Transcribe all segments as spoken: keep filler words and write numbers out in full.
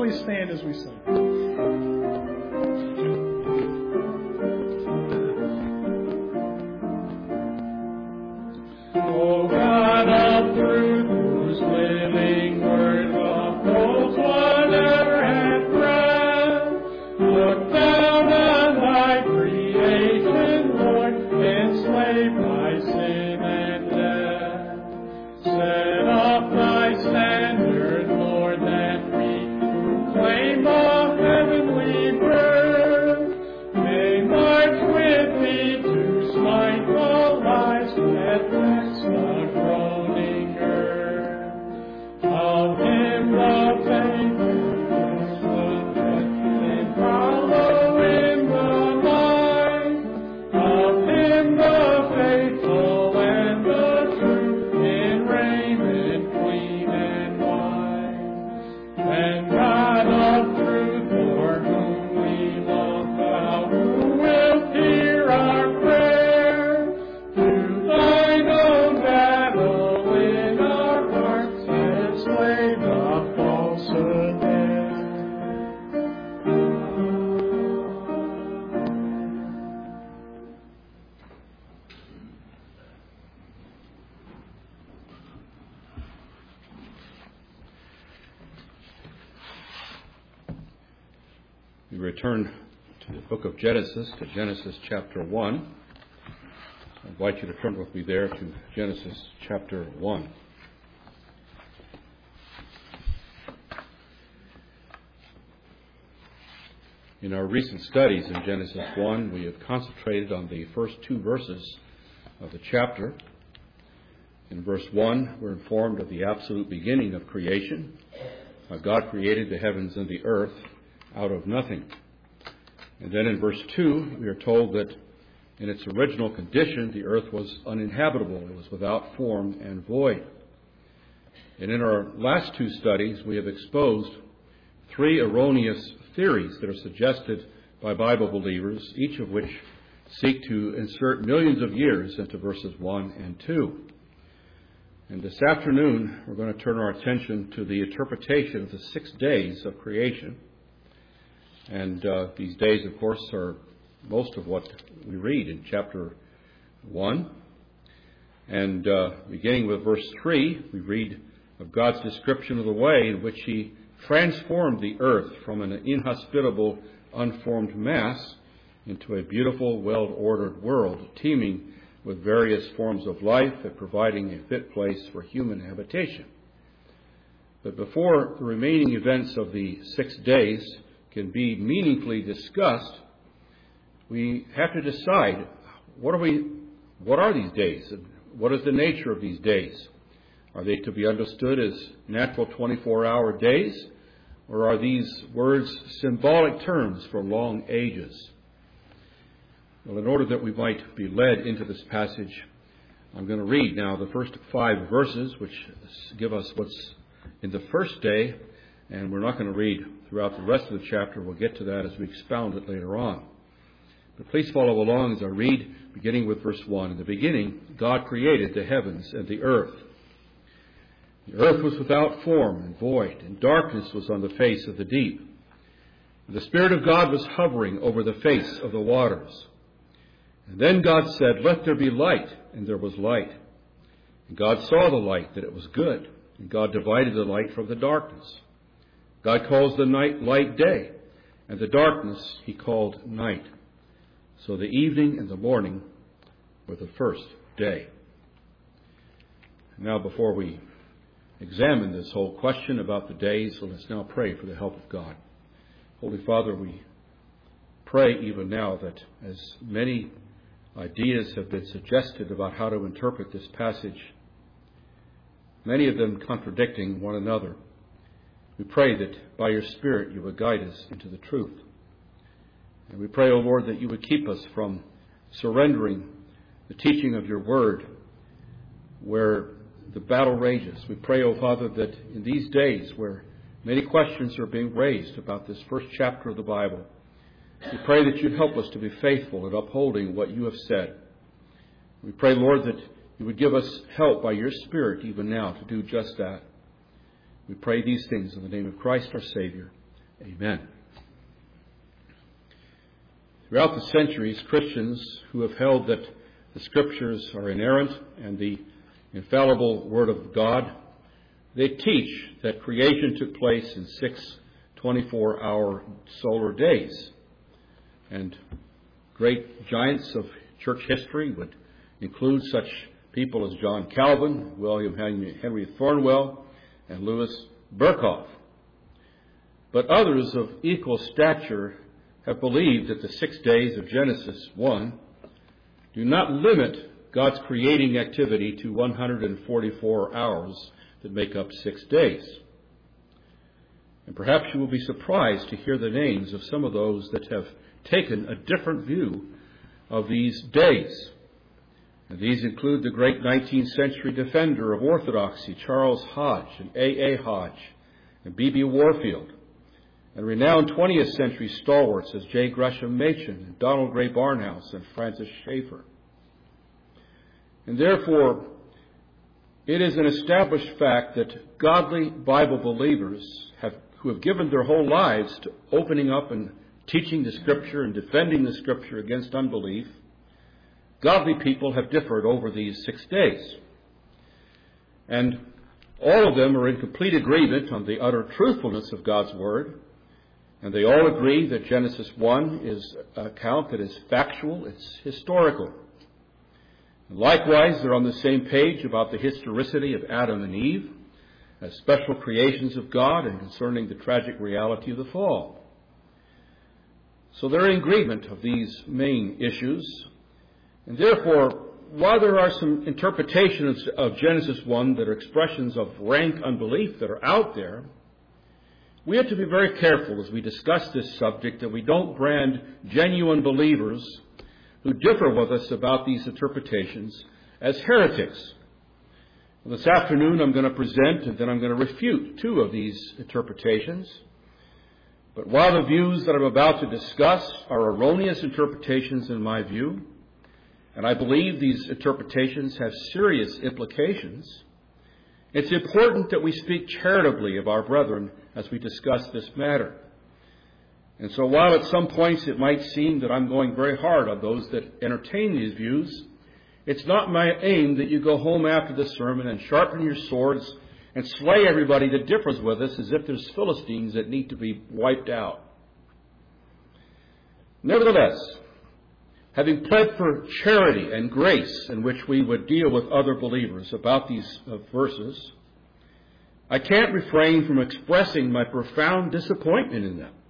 please stand as we sing? We return to the book of Genesis, to Genesis chapter one. I invite you to turn with me there to Genesis chapter one. In our recent studies in Genesis one, we have concentrated on the first two verses of the chapter. In verse one, we're informed of the absolute beginning of creation. How God created the heavens and the earth out of nothing. And then in verse two, we are told that in its original condition, the earth was uninhabitable. It was without form and void. And in our last two studies, we have exposed three erroneous theories that are suggested by Bible believers, each of which seek to insert millions of years into verses one and two. And this afternoon, we're going to turn our attention to the interpretation of the six days of creation. And uh, these days, of course, are most of what we read in chapter one. And uh, beginning with verse three, we read of God's description of the way in which He transformed the earth from an inhospitable, unformed mass into a beautiful, well-ordered world, teeming with various forms of life and providing a fit place for human habitation. But before the remaining events of the six days can be meaningfully discussed, we have to decide what are we, what are these days? What is the nature of these days? Are they to be understood as natural twenty-four hour days, or are these words symbolic terms for long ages? Well, in order that we might be led into this passage, I'm going to read now the first five verses, which give us what's in the first day, and we're not going to read throughout the rest of the chapter. We'll get to that as we expound it later on. But please follow along as I read, beginning with verse one. In the beginning, God created the heavens and the earth. The earth was without form and void, and darkness was on the face of the deep. And the Spirit of God was hovering over the face of the waters. And then God said, "Let there be light," and there was light. And God saw the light, that it was good. And God divided the light from the darkness. God calls the night light day, and the darkness He called night. So the evening and the morning were the first day. Now, before we examine this whole question about the days, let us now pray for the help of God. Holy Father, we pray even now that as many ideas have been suggested about how to interpret this passage, many of them contradicting one another, we pray that by your Spirit you would guide us into the truth. And we pray, O Lord, that you would keep us from surrendering the teaching of your word where the battle rages. We pray, O Father, that in these days where many questions are being raised about this first chapter of the Bible, we pray that you'd help us to be faithful in upholding what you have said. We pray, Lord, that you would give us help by your Spirit even now to do just that. We pray these things in the name of Christ our Savior. Amen. Throughout the centuries, Christians who have held that the Scriptures are inerrant and the infallible Word of God, they teach that creation took place in six twenty-four hour solar days. And great giants of church history would include such people as John Calvin, William Henry Thornwell, and Louis Berkhoff. But others of equal stature have believed that the six days of Genesis one do not limit God's creating activity to one hundred forty-four hours that make up six days. And perhaps you will be surprised to hear the names of some of those that have taken a different view of these days. And these include the great nineteenth century defender of orthodoxy, Charles Hodge, and A A Hodge, and B B Warfield, and renowned twentieth century stalwarts as J. Gresham Machen, and Donald Gray Barnhouse, and Francis Schaeffer. And therefore, it is an established fact that godly Bible believers have, who have given their whole lives to opening up and teaching the Scripture and defending the Scripture against unbelief, godly people have differed over these six days. And all of them are in complete agreement on the utter truthfulness of God's Word. And they all agree that Genesis one is an account that is factual, it's historical. And likewise, they're on the same page about the historicity of Adam and Eve as special creations of God and concerning the tragic reality of the fall. So they're in agreement of these main issues. And therefore, while there are some interpretations of Genesis one that are expressions of rank unbelief that are out there, we have to be very careful as we discuss this subject that we don't brand genuine believers who differ with us about these interpretations as heretics. Well, this afternoon I'm going to present and then I'm going to refute two of these interpretations. But while the views that I'm about to discuss are erroneous interpretations in my view, and I believe these interpretations have serious implications, it's important that we speak charitably of our brethren as we discuss this matter. And so while at some points it might seem that I'm going very hard on those that entertain these views, it's not my aim that you go home after the sermon and sharpen your swords and slay everybody that differs with us as if there's Philistines that need to be wiped out. Nevertheless, having pled for charity and grace in which we would deal with other believers about these uh, verses, I can't refrain from expressing my profound disappointment in them.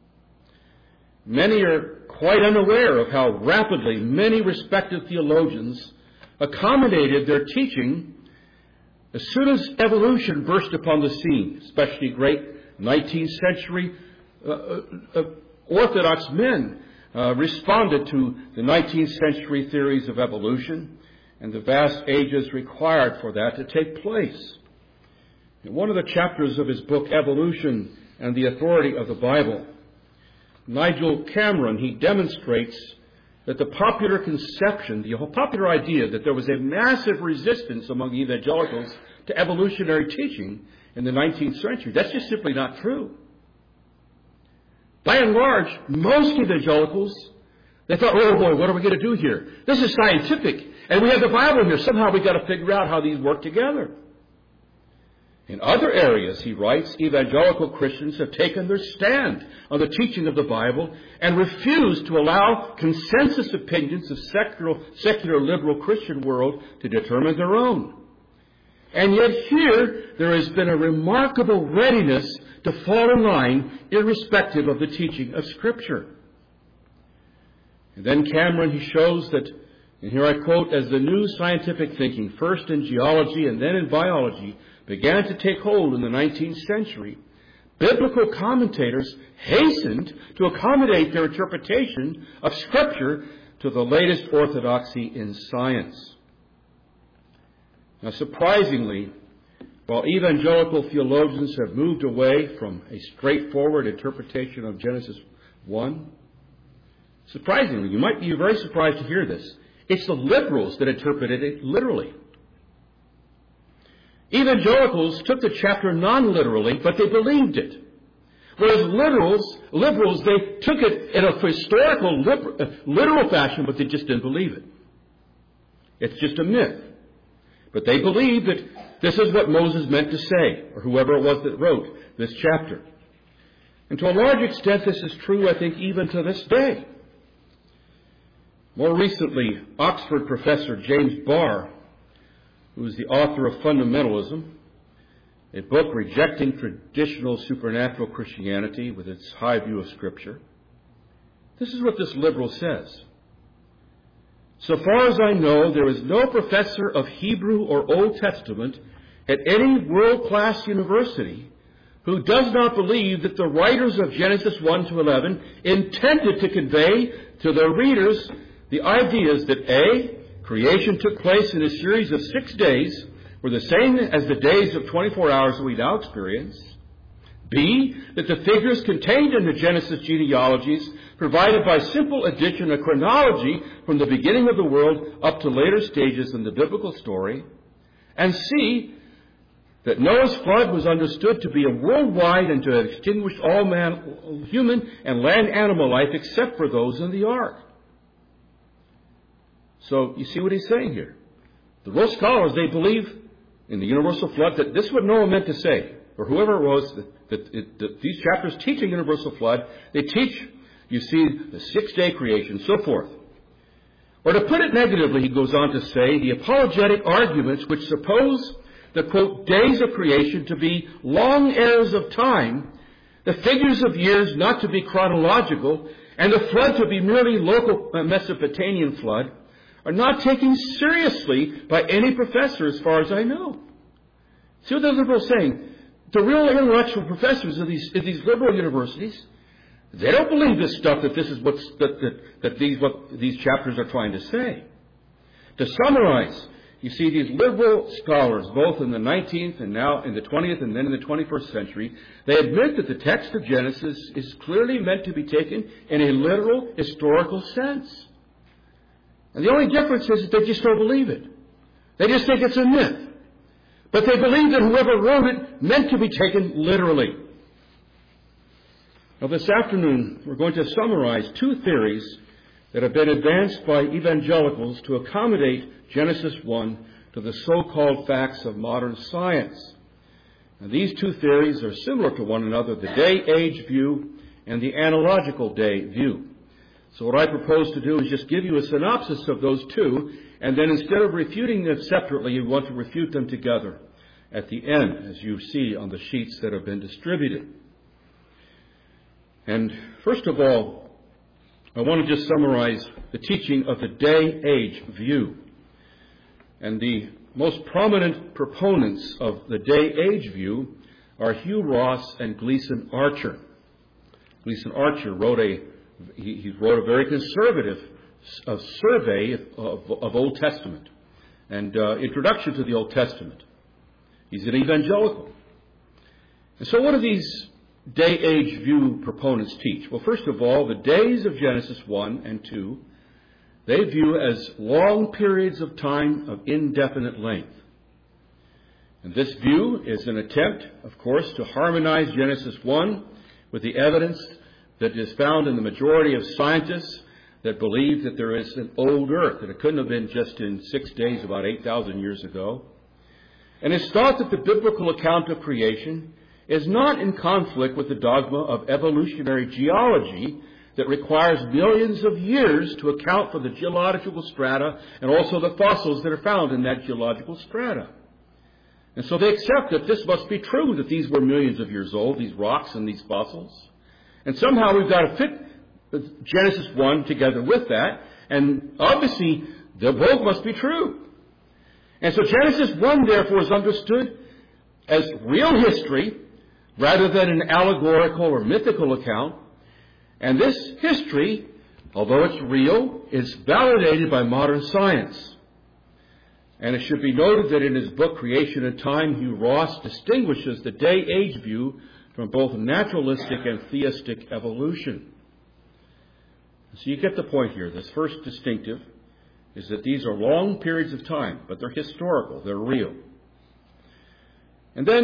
Many are quite unaware of how rapidly many respected theologians accommodated their teaching as soon as evolution burst upon the scene, especially great nineteenth century uh, uh, Orthodox men uh, responded to the nineteenth century theories of evolution and the vast ages required for that to take place. In one of the chapters of his book, Evolution and the Authority of the Bible, Nigel Cameron, he demonstrates that the popular conception, the popular idea that there was a massive resistance among evangelicals to evolutionary teaching in the nineteenth century, that's just simply not true. By and large, most evangelicals, they thought, oh boy, what are we going to do here? This is scientific, and we have the Bible here. Somehow we've got to figure out how these work together. In other areas, he writes, evangelical Christians have taken their stand on the teaching of the Bible and refused to allow consensus opinions of secular, secular liberal Christian world to determine their own. And yet here, there has been a remarkable readiness to fall in line irrespective of the teaching of Scripture. And then Cameron, he shows that, and here I quote, as the new scientific thinking, first in geology and then in biology, began to take hold in the nineteenth century, biblical commentators hastened to accommodate their interpretation of Scripture to the latest orthodoxy in science. Now, surprisingly, while evangelical theologians have moved away from a straightforward interpretation of Genesis one, surprisingly, you might be very surprised to hear this, it's the liberals that interpreted it literally. Evangelicals took the chapter non-literally, but they believed it. Whereas liberals, liberals, they took it in a historical, literal fashion, but they just didn't believe it. It's just a myth. But they believe that this is what Moses meant to say, or whoever it was that wrote this chapter. And to a large extent, this is true, I think, even to this day. More recently, Oxford professor James Barr, who is the author of Fundamentalism, a book rejecting traditional supernatural Christianity with its high view of Scripture, this is what this liberal says. So far as I know, there is no professor of Hebrew or Old Testament at any world-class university who does not believe that the writers of Genesis one to eleven intended to convey to their readers the ideas that A, creation took place in a series of six days, were the same as the days of twenty-four hours that we now experience. B, that the figures contained in the Genesis genealogies provided by simple addition a chronology from the beginning of the world up to later stages in the biblical story. And C, that Noah's flood was understood to be a worldwide and to have extinguished all man, human and land animal life except for those in the ark. So you see what he's saying here. The real scholars, they believe in the universal flood that this is what Noah meant to say, or whoever it was, that, that, it, that these chapters teach a universal flood. They teach, you see, the six-day creation, so forth. Or to put it negatively, he goes on to say, the apologetic arguments which suppose the, quote, days of creation to be long eras of time, the figures of years not to be chronological, and the flood to be merely local Mesopotamian flood, are not taken seriously by any professor as far as I know. See what the liberals are saying? The real intellectual professors of these, of these liberal universities, they don't believe this stuff that this is what's, that, that, that these, what these chapters are trying to say. To summarize, you see these liberal scholars, both in the nineteenth and now in the twentieth and then in the twenty-first century, they admit that the text of Genesis is clearly meant to be taken in a literal, historical sense. And the only difference is that they just don't believe it. They just think it's a myth. But they believe that whoever wrote it meant to be taken literally. Now this afternoon, we're going to summarize two theories that have been advanced by evangelicals to accommodate Genesis one to the so-called facts of modern science. Now, these two theories are similar to one another, the day-age view and the analogical day view. So what I propose to do is just give you a synopsis of those two, and then instead of refuting them separately, you want to refute them together at the end, as you see on the sheets that have been distributed. And first of all, I want to just summarize the teaching of the day-age view. And the most prominent proponents of the day-age view are Hugh Ross and Gleason Archer. Gleason Archer wrote a he, he wrote a very conservative uh, survey of, of Old Testament and uh, introduction to the Old Testament. He's an evangelical. And so what do these day-age view proponents teach? Well, first of all, the days of Genesis one and two, they view as long periods of time of indefinite length. And this view is an attempt, of course, to harmonize Genesis one with the evidence that is found in the majority of scientists that believe that there is an old earth, that it couldn't have been just in six days about eight thousand years ago. And it's thought that the biblical account of creation is not in conflict with the dogma of evolutionary geology that requires millions of years to account for the geological strata and also the fossils that are found in that geological strata. And so they accept that this must be true, that these were millions of years old, these rocks and these fossils. And somehow we've got to fit Genesis one together with that, and obviously they both must be true. And so Genesis one, therefore, is understood as real history rather than an allegorical or mythical account. And this history, although it's real, is validated by modern science. And it should be noted that in his book, Creation and Time, Hugh Ross distinguishes the day-age view from both naturalistic and theistic evolution. So you get the point here. This first distinctive is that these are long periods of time, but they're historical, they're real. And then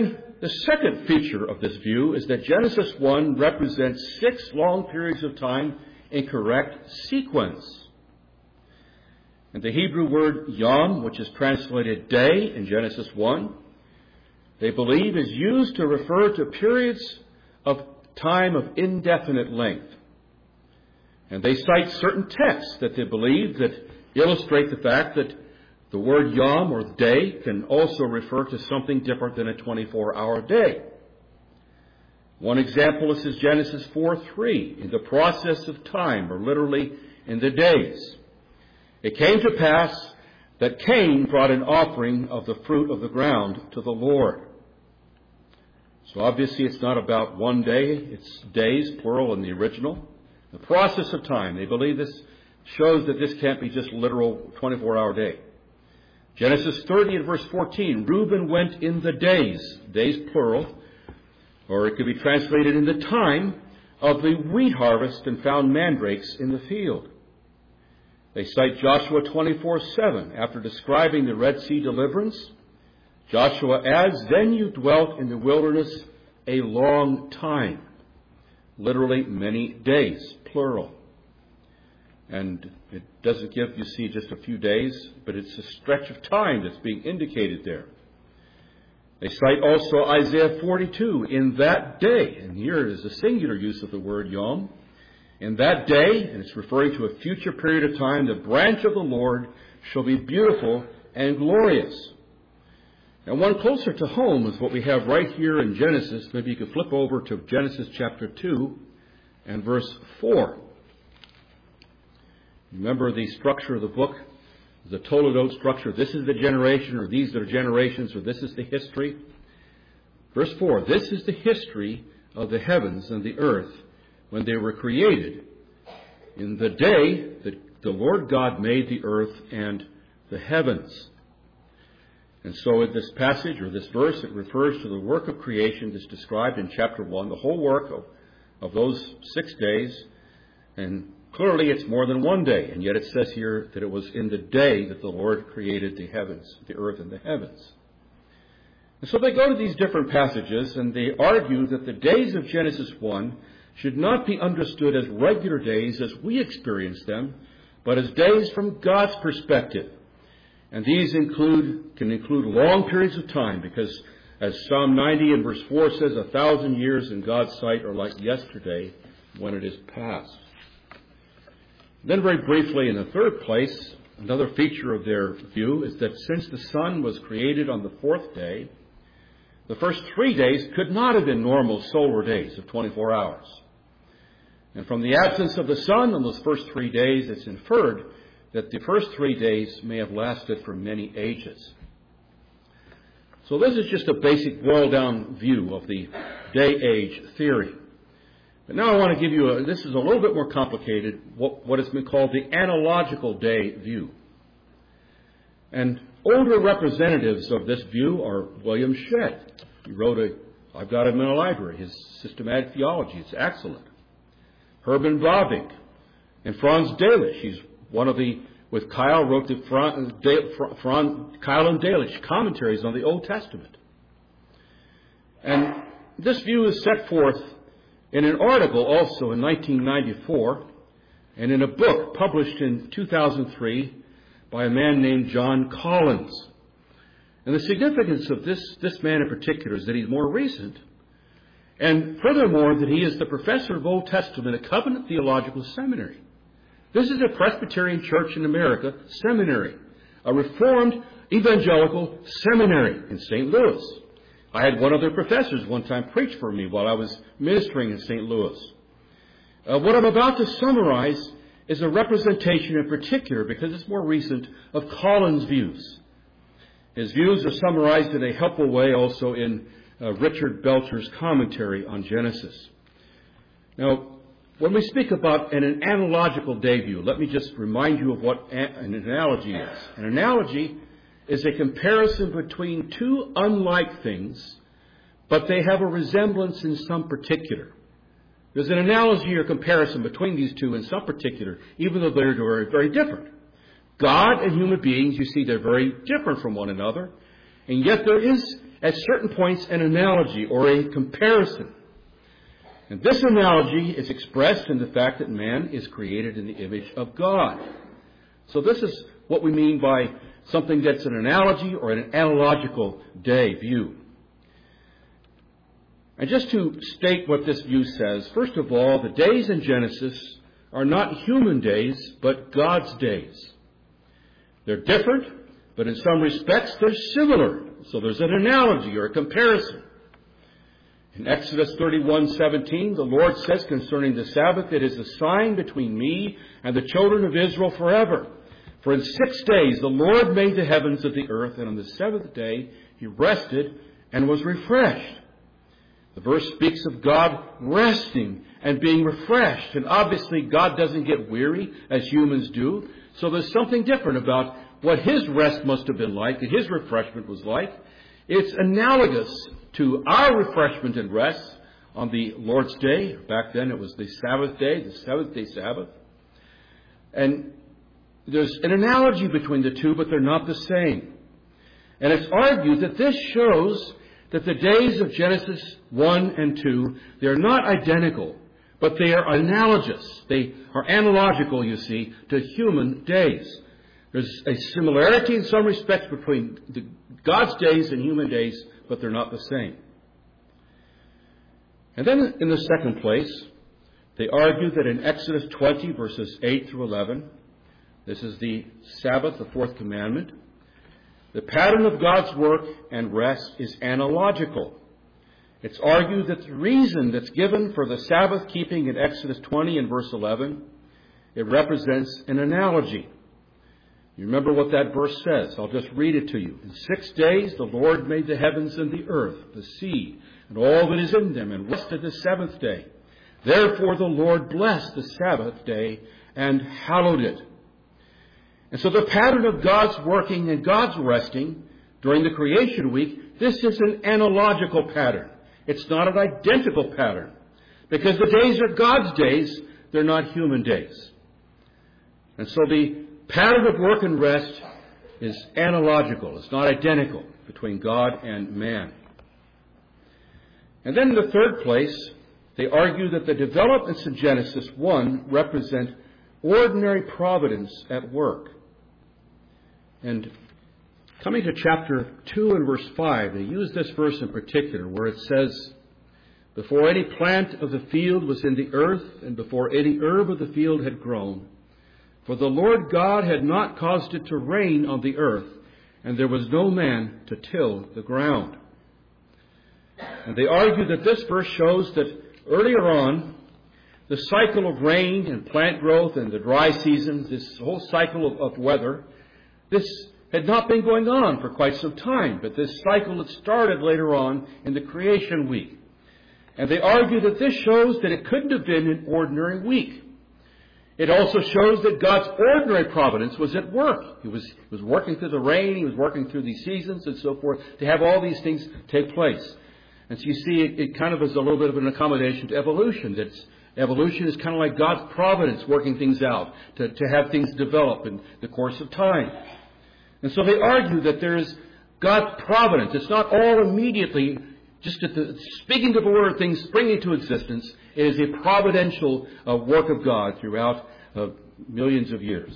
The second feature of this view is that Genesis one represents six long periods of time in correct sequence. And the Hebrew word yom, which is translated day in Genesis one, they believe is used to refer to periods of time of indefinite length. And they cite certain texts that they believe that illustrate the fact that the word yom, or day, can also refer to something different than a twenty-four hour day. One example is Genesis four three, in the process of time, or literally in the days. It came to pass that Cain brought an offering of the fruit of the ground to the Lord. So obviously it's not about one day, it's days, plural in the original. The process of time, they believe this shows that this can't be just literal twenty-four hour day. Genesis thirty and verse fourteen, Reuben went in the days, days plural, or it could be translated in the time of the wheat harvest, and found mandrakes in the field. They cite Joshua twenty-four seven. After describing the Red Sea deliverance, Joshua adds, then you dwelt in the wilderness a long time. Literally many days, plural. And it doesn't give, you see, just a few days, but it's a stretch of time that's being indicated there. They cite also Isaiah forty-two, in that day, and here is a singular use of the word yom. In that day, and it's referring to a future period of time, the branch of the Lord shall be beautiful and glorious. And one closer to home is what we have right here in Genesis. Maybe you could flip over to Genesis chapter two and verse four. Remember the structure of the book, the Toledot structure. This is the generation, or these are generations, or this is the history. Verse four, this is the history of the heavens and the earth when they were created, in the day that the Lord God made the earth and the heavens. And so in this passage, or this verse, it refers to the work of creation that's described in chapter one, the whole work of, of those six days. And clearly it's more than one day, and yet it says here that it was in the day that the Lord created the heavens, the earth and the heavens. And so they go to these different passages, and they argue that the days of Genesis one should not be understood as regular days as we experience them, but as days from God's perspective. And these include can include long periods of time, because as Psalm ninety and verse four says, a thousand years in God's sight are like yesterday when it is past. Then very briefly, in the third place, another feature of their view is that since the sun was created on the fourth day, the first three days could not have been normal solar days of twenty-four hours. And from the absence of the sun on those first three days, it's inferred that the first three days may have lasted for many ages. So this is just a basic boiled-down view of the day-age theory. But now I want to give you a, this is a little bit more complicated, what, what has been called the analogical day view. And older representatives of this view are William Shedd. He wrote a, I've got him in a library, his Systematic Theology. It's excellent. Herman Bavinck and Franz Delitzsch. He's one of the, with Kyle, wrote the Franz, Franz, Kyle and Delitzsch commentaries on the Old Testament. And this view is set forth in an article also in nineteen ninety-four, and in a book published in two thousand three by a man named John Collins. And the significance of this, this man in particular is that he's more recent, and furthermore that he is the professor of Old Testament at Covenant Theological Seminary. This is a Presbyterian church in America seminary, a Reformed evangelical seminary in Saint Louis. I had one of their professors one time preach for me while I was ministering in Saint Louis. Uh, what I'm about to summarize is a representation in particular, because it's more recent, of Collins' views. His views are summarized in a helpful way also in uh, Richard Belcher's commentary on Genesis. Now, when we speak about an, an analogical day view, let me just remind you of what a, an analogy is. An analogy is a comparison between two unlike things, but they have a resemblance in some particular. There's an analogy or comparison between these two in some particular, even though they're very, very different. God and human beings, you see, they're very different from one another, and yet there is at certain points an analogy or a comparison. And this analogy is expressed in the fact that man is created in the image of God. So this is what we mean by something that's an analogy or an analogical day view. And just to state what this view says, first of all, the days in Genesis are not human days, but God's days. They're different, but in some respects they're similar. So there's an analogy or a comparison. In Exodus thirty-one seventeen, the Lord says concerning the Sabbath, "It is a sign between me and the children of Israel forever. For in six days the Lord made the heavens of the earth, and on the seventh day he rested and was refreshed." The verse speaks of God resting and being refreshed. And obviously God doesn't get weary as humans do. So there's something different about what his rest must have been like and his refreshment was like. It's analogous to our refreshment and rest on the Lord's Day. Back then it was the Sabbath day, the seventh day Sabbath. And there's an analogy between the two, but they're not the same. And it's argued that this shows that the days of Genesis one and two, they're not identical, but they are analogous. They are analogical, you see, to human days. There's a similarity in some respects between the, God's days and human days, but they're not the same. And then in the second place, they argue that in Exodus twenty, verses eight through eleven, this is the Sabbath, the fourth commandment, the pattern of God's work and rest is analogical. It's argued that the reason that's given for the Sabbath keeping in Exodus twenty and verse eleven, it represents an analogy. You remember what that verse says. I'll just read it to you. In six days the Lord made the heavens and the earth, the sea, and all that is in them, and rested the seventh day. Therefore the Lord blessed the Sabbath day and hallowed it. And so the pattern of God's working and God's resting during the creation week, this is an analogical pattern. It's not an identical pattern. Because the days are God's days, they're not human days. And so the pattern of work and rest is analogical. It's not identical between God and man. And then in the third place, they argue that the developments in Genesis one represent ordinary providence at work. And coming to chapter two and verse five, they use this verse in particular where it says, "Before any plant of the field was in the earth, and before any herb of the field had grown, for the Lord God had not caused it to rain on the earth, and there was no man to till the ground." And they argue that this verse shows that earlier on, the cycle of rain and plant growth and the dry seasons, this whole cycle of, of weather, this had not been going on for quite some time, but this cycle had started later on in the creation week. And they argue that this shows that it couldn't have been an ordinary week. It also shows that God's ordinary providence was at work. He was, he was working through the rain, he was working through these seasons and so forth to have all these things take place. And so you see, it, it kind of is a little bit of an accommodation to evolution. That's, evolution is kind of like God's providence working things out to, to have things develop in the course of time. And so they argue that there is God's providence. It's not all immediately, just at the speaking of a word, things springing to existence. It is a providential uh, work of God throughout uh, millions of years.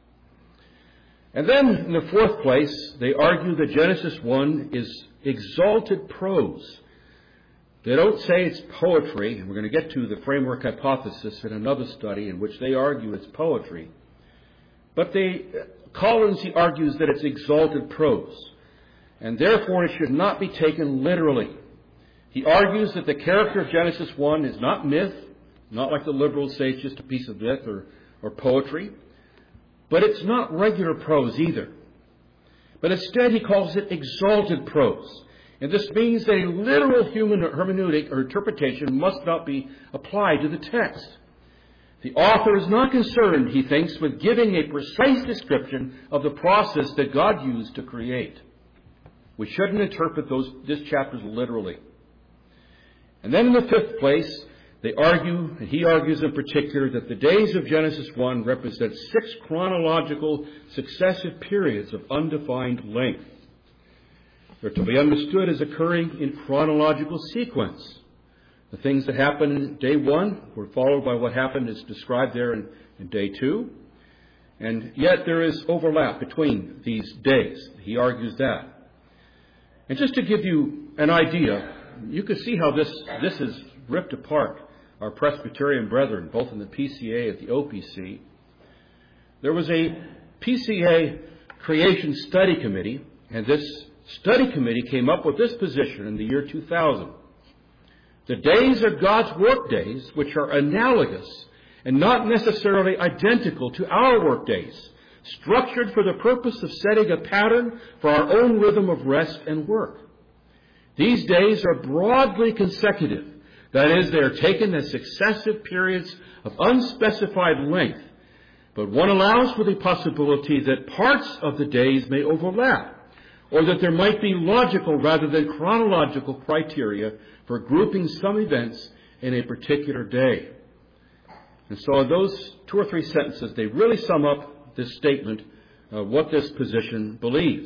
And then, in the fourth place, they argue that Genesis one is exalted prose. They don't say it's poetry, and we're going to get to the framework hypothesis in another study in which they argue it's poetry. But they, Collins, he argues that it's exalted prose, and therefore it should not be taken literally. He argues that the character of Genesis one is not myth, not like the liberals say it's just a piece of myth or, or poetry, but it's not regular prose either. But instead he calls it exalted prose. And this means that a literal human hermeneutic or interpretation must not be applied to the text. The author is not concerned, he thinks, with giving a precise description of the process that God used to create. We shouldn't interpret those this chapters literally. And then in the fifth place, they argue, and he argues in particular, that the days of Genesis one represent six chronological successive periods of undefined length. They're to be understood as occurring in chronological sequence. The things that happened in day one were followed by what happened as described there in, in day two. And yet there is overlap between these days. He argues that. And just to give you an idea, you can see how this, this is ripped apart our Presbyterian brethren, both in the P C A and the O P C. There was a P C A Creation Study Committee, and this study committee came up with this position in the year two thousand. The days are God's work days, which are analogous and not necessarily identical to our work days, structured for the purpose of setting a pattern for our own rhythm of rest and work. These days are broadly consecutive. That is, they are taken as successive periods of unspecified length, but one allows for the possibility that parts of the days may overlap, or that there might be logical rather than chronological criteria for grouping some events in a particular day. And so in those two or three sentences, they really sum up this statement of what this position believes.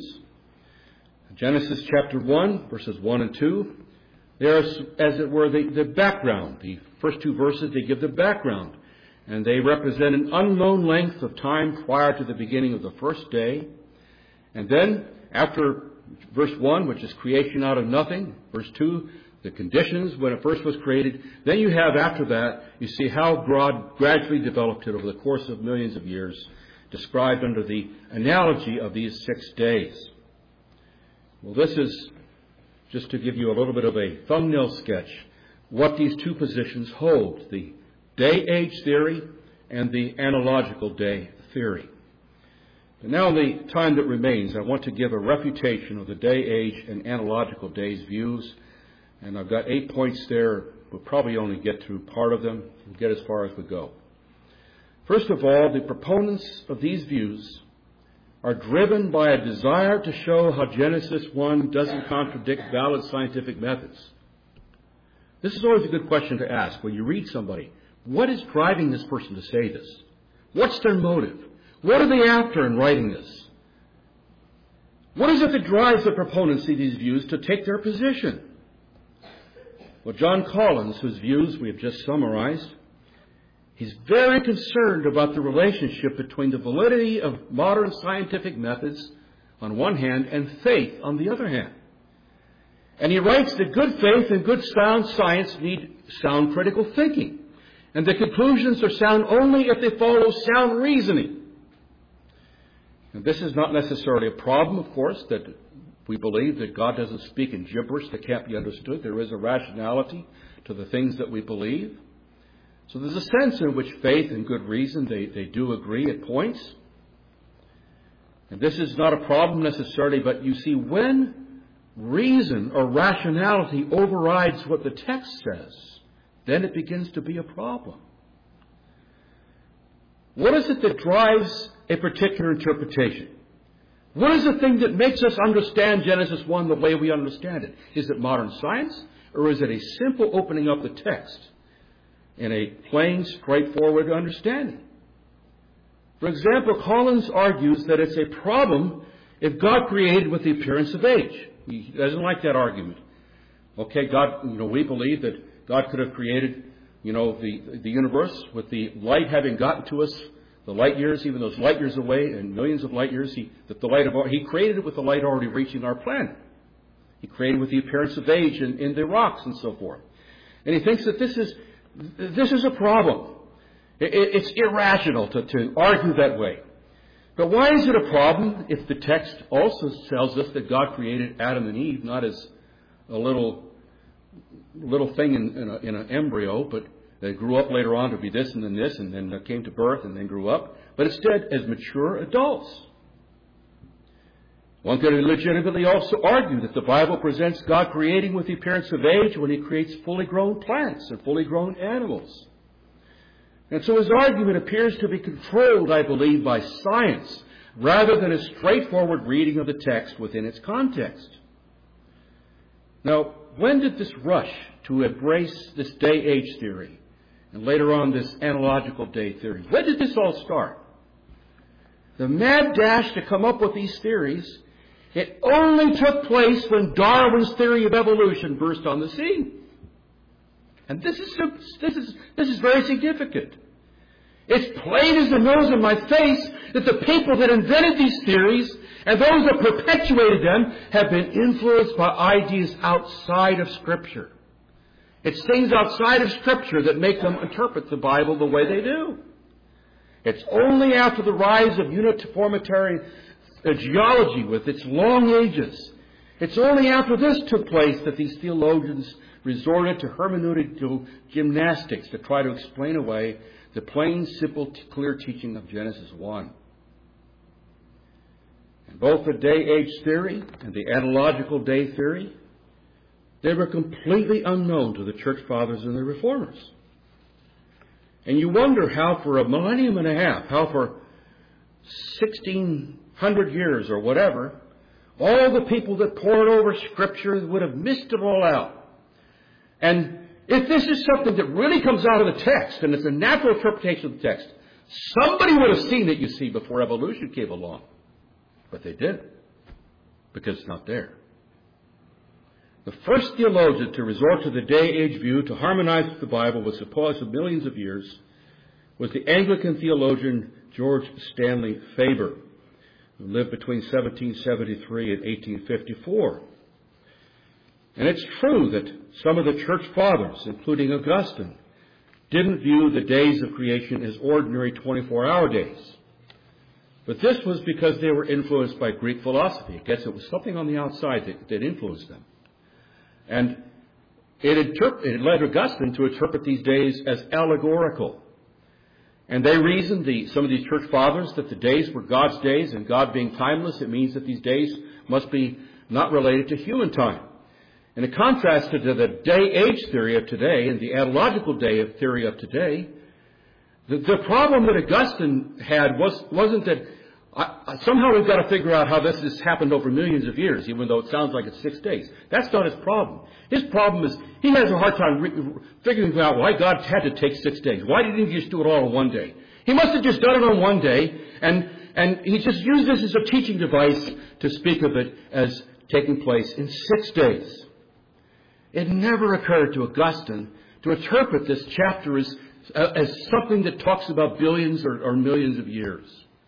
Genesis chapter one, verses one and two, they are, as it were, the, the background. The first two verses, they give the background. And they represent an unknown length of time prior to the beginning of the first day. And then, after verse one, which is creation out of nothing, verse two, the conditions when it first was created, then you have after that, you see how God gradually developed it over the course of millions of years, described under the analogy of these six days. Well, this is, just to give you a little bit of a thumbnail sketch, what these two positions hold, the day-age theory and the analogical day theory. But now in the time that remains, I want to give a refutation of the day-age and analogical days views. And I've got eight points there. We'll probably only get through part of them. We'll get as far as we go. First of all, the proponents of these views are driven by a desire to show how Genesis one doesn't contradict valid scientific methods. This is always a good question to ask when you read somebody. What is driving this person to say this? What's their motive? What are they after in writing this? What is it that drives the proponents of these views to take their position? Well, John Collins, whose views we have just summarized, he's very concerned about the relationship between the validity of modern scientific methods on one hand and faith on the other hand. And he writes that good faith and good sound science need sound critical thinking. And the conclusions are sound only if they follow sound reasoning. And this is not necessarily a problem, of course, that we believe that God doesn't speak in gibberish that can't be understood. There is a rationality to the things that we believe. So there's a sense in which faith and good reason, they, they do agree at points. And this is not a problem necessarily, but you see, when reason or rationality overrides what the text says, then it begins to be a problem. What is it that drives a particular interpretation? What is the thing that makes us understand Genesis one the way we understand it? Is it modern science, or is it a simple opening up the text in a plain, straightforward understanding? For example, Collins argues that it's a problem if God created with the appearance of age. He doesn't like that argument. Okay, God, you know, we believe that God could have created, you know, the the universe with the light having gotten to us, the light years, even those light years away, and millions of light years. He that the light of He created it with the light already reaching our planet. He created with the appearance of age in, in the rocks and so forth. And he thinks that this is this is a problem. It, it, it's irrational to, to argue that way. But why is it a problem if the text also tells us that God created Adam and Eve not as a little little thing in, in, a, in an embryo, but they grew up later on to be this and then this, and then came to birth and then grew up, but instead as mature adults? One could legitimately also argue that the Bible presents God creating with the appearance of age when He creates fully grown plants and fully grown animals. And so his argument appears to be controlled, I believe, by science rather than a straightforward reading of the text within its context. Now, when did this rush to embrace this day-age theory and later on this analogical day theory, when did this all start? The mad dash to come up with these theories, It only took place when Darwin's theory of evolution burst on the scene. And this is, this is, this is very significant. It's plain as the nose on my face that the people that invented these theories and those that perpetuated them have been influenced by ideas outside of Scripture. It's things outside of Scripture that make them interpret the Bible the way they do. It's only after the rise of uniformitarian geology with its long ages, it's only after this took place that these theologians resorted to hermeneutical gymnastics to try to explain away the plain, simple, clear teaching of Genesis one. And both the day-age theory and the analogical day theory, they were completely unknown to the Church Fathers and the Reformers. And you wonder how for a millennium and a half, how for sixteen hundred years or whatever, all the people that pored over Scripture would have missed it all out. And if this is something that really comes out of the text, and it's a natural interpretation of the text, somebody would have seen it, you see, before evolution came along. But they didn't, because it's not there. The first theologian to resort to the day-age view to harmonize with the Bible with the pause of millions of years was the Anglican theologian George Stanley Faber, who lived between seventeen seventy-three and eighteen fifty-four. And it's true that some of the church fathers, including Augustine, didn't view the days of creation as ordinary twenty-four hour days. But this was because they were influenced by Greek philosophy. I guess it was something on the outside that, that influenced them. And it, interp- it led Augustine to interpret these days as allegorical. And they reasoned, the, some of these church fathers, that the days were God's days, and God being timeless, it means that these days must be not related to human time. And in contrast to the day-age theory of today and the analogical day of theory of today, the, the problem that Augustine had was, wasn't that I, somehow we've got to figure out how this has happened over millions of years, even though it sounds like it's six days. That's not his problem. His problem is he has a hard time re- figuring out why God had to take six days. Why didn't he just do it all in one day? He must have just done it on one day, and, and he just used this as a teaching device to speak of it as taking place in six days. It never occurred to Augustine to interpret this chapter as, uh, as something that talks about billions or, or millions of years.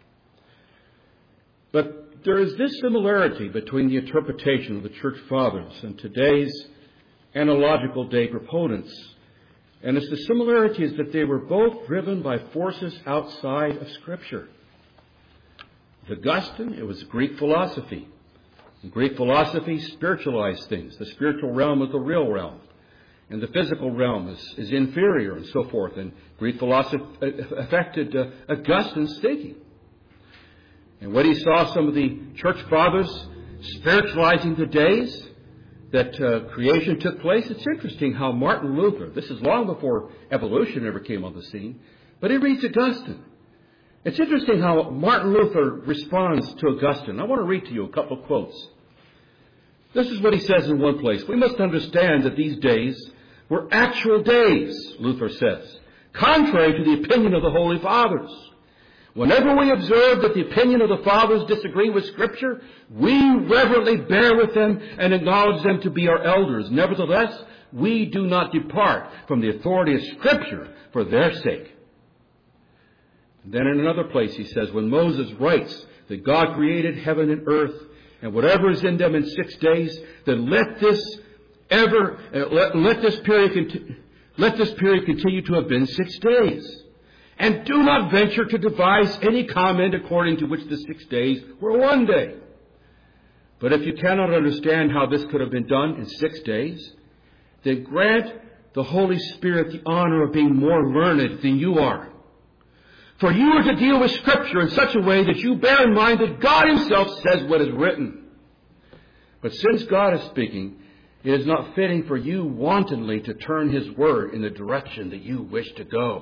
But there is this similarity between the interpretation of the Church Fathers and today's analogical day proponents. And it's the similarity is that they were both driven by forces outside of Scripture. With Augustine, it was Greek philosophy. In Greek philosophy spiritualized things. The spiritual realm is the real realm. And the physical realm is, is inferior and so forth. And Greek philosophy affected uh, Augustine's thinking. And when he saw some of the church fathers spiritualizing the days that uh, creation took place, it's interesting how Martin Luther, this is long before evolution ever came on the scene, but he reads Augustine. It's interesting how Martin Luther responds to Augustine. I want to read to you a couple of quotes. This is what he says in one place. We must understand that these days were actual days, Luther says, contrary to the opinion of the Holy Fathers. Whenever we observe that the opinion of the Fathers disagree with Scripture, we reverently bear with them and acknowledge them to be our elders. Nevertheless, we do not depart from the authority of Scripture for their sake. And then in another place he says, when Moses writes that God created heaven and earth and whatever is in them in six days, then let this ever uh, let, let this period conti- let this period continue to have been six days. And do not venture to devise any comment according to which the six days were one day. But if you cannot understand how this could have been done in six days, then grant the Holy Spirit the honor of being more learned than you are. For you are to deal with Scripture in such a way that you bear in mind that God Himself says what is written. But since God is speaking, it is not fitting for you wantonly to turn His word in the direction that you wish to go.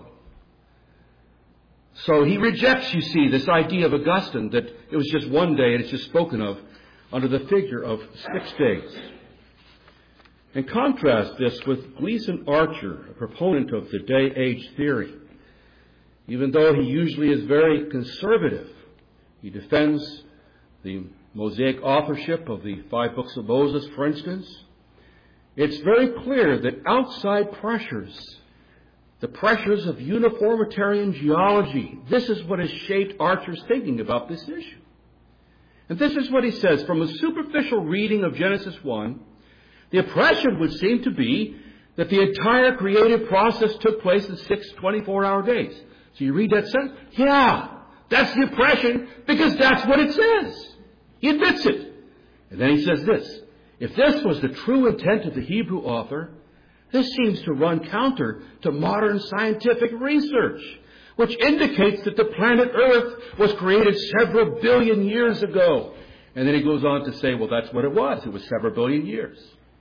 So he rejects, you see, this idea of Augustine that it was just one day and it's just spoken of under the figure of six days. And contrast this with Gleason Archer, a proponent of the day-age theory. Even though he usually is very conservative, he defends the Mosaic authorship of the five books of Moses, for instance, it's very clear that outside pressures, the pressures of uniformitarian geology, this is what has shaped Archer's thinking about this issue. And this is what he says. From a superficial reading of Genesis one, the impression would seem to be that the entire creative process took place in six twenty-four-hour days. So you read that sentence, yeah, that's the impression, because that's what it says. He admits it. And then he says this, if this was the true intent of the Hebrew author, this seems to run counter to modern scientific research, which indicates that the planet Earth was created several billion years ago. And then he goes on to say, well, that's what it was. It was several billion years.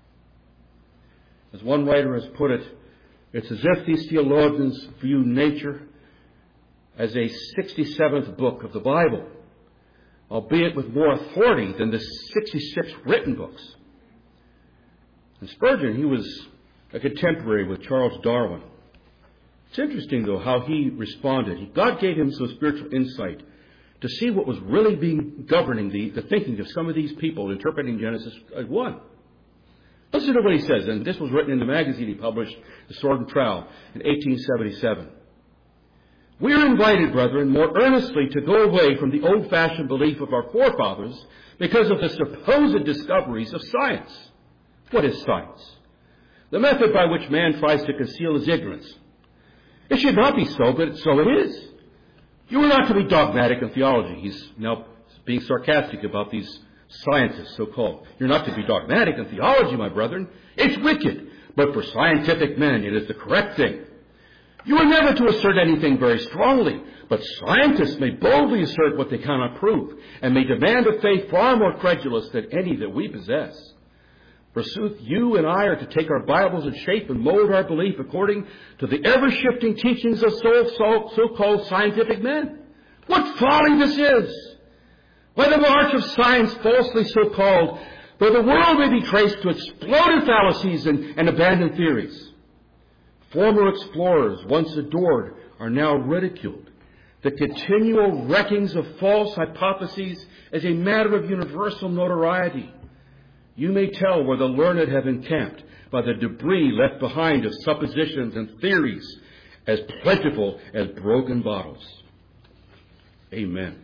As one writer has put it, it's as if these theologians view nature as a sixty-seventh book of the Bible, albeit with more authority than the sixty-six written books. And Spurgeon, he was a contemporary with Charles Darwin. It's interesting, though, how he responded. God gave him some spiritual insight to see what was really being governing the, the thinking of some of these people interpreting Genesis one. Listen to what he says, and this was written in the magazine he published, The Sword and Trowel, in eighteen seventy-seven. We are invited, brethren, more earnestly to go away from the old-fashioned belief of our forefathers because of the supposed discoveries of science. What is science? The method by which man tries to conceal his ignorance. It should not be so, but so it is. You are not to be dogmatic in theology. He's now being sarcastic about these scientists, so-called. You're not to be dogmatic in theology, my brethren. It's wicked, but for scientific men it is the correct thing. You are never to assert anything very strongly, but scientists may boldly assert what they cannot prove, and may demand a faith far more credulous than any that we possess. Forsooth, you and I are to take our Bibles and shape and mold our belief according to the ever-shifting teachings of so, so-called scientific men. What folly this is! By the march of science falsely so called, though the world may be traced to exploded fallacies and, and abandoned theories. Former explorers, once adored, are now ridiculed. The continual wreckings of false hypotheses is a matter of universal notoriety. You may tell where the learned have encamped by the debris left behind of suppositions and theories as plentiful as broken bottles. Amen.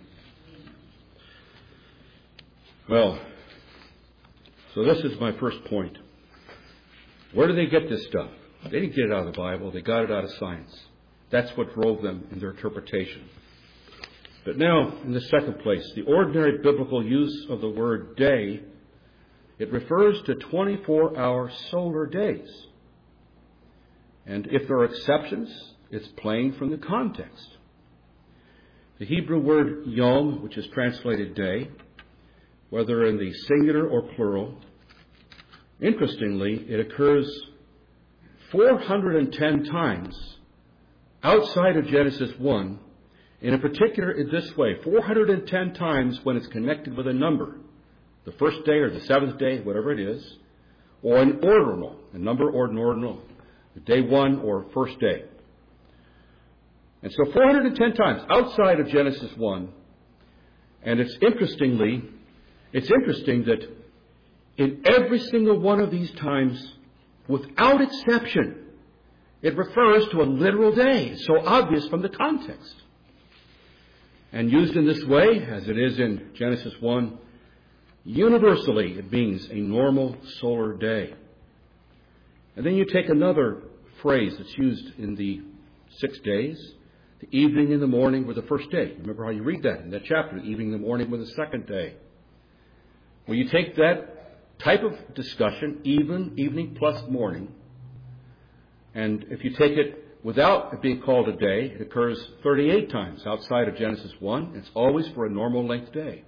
Well, so this is my first point. Where do they get this stuff? They didn't get it out of the Bible. They got it out of science. That's what drove them in their interpretation. But now, in the second place, the ordinary biblical use of the word day, it refers to twenty-four hour solar days. And if there are exceptions, it's plain from the context. The Hebrew word yom, which is translated day, whether in the singular or plural, interestingly, it occurs four hundred ten times outside of Genesis one, in a particular in this way, four hundred ten times when it's connected with a number, the first day or the seventh day, whatever it is, or an ordinal, a number or an ordinal, day one or first day. And so four hundred ten times outside of Genesis one, and it's interestingly, it's interesting that in every single one of these times, without exception, it refers to a literal day. It's so obvious from the context. And used in this way, as it is in Genesis one, universally it means a normal solar day. And then you take another phrase that's used in the six days. The evening and the morning were the first day. Remember how you read that in that chapter. The evening and the morning were the second day. Well, you take that type of discussion, even, evening plus morning, and if you take it without it being called a day, it occurs thirty-eight times outside of Genesis one. It's always for a normal length day.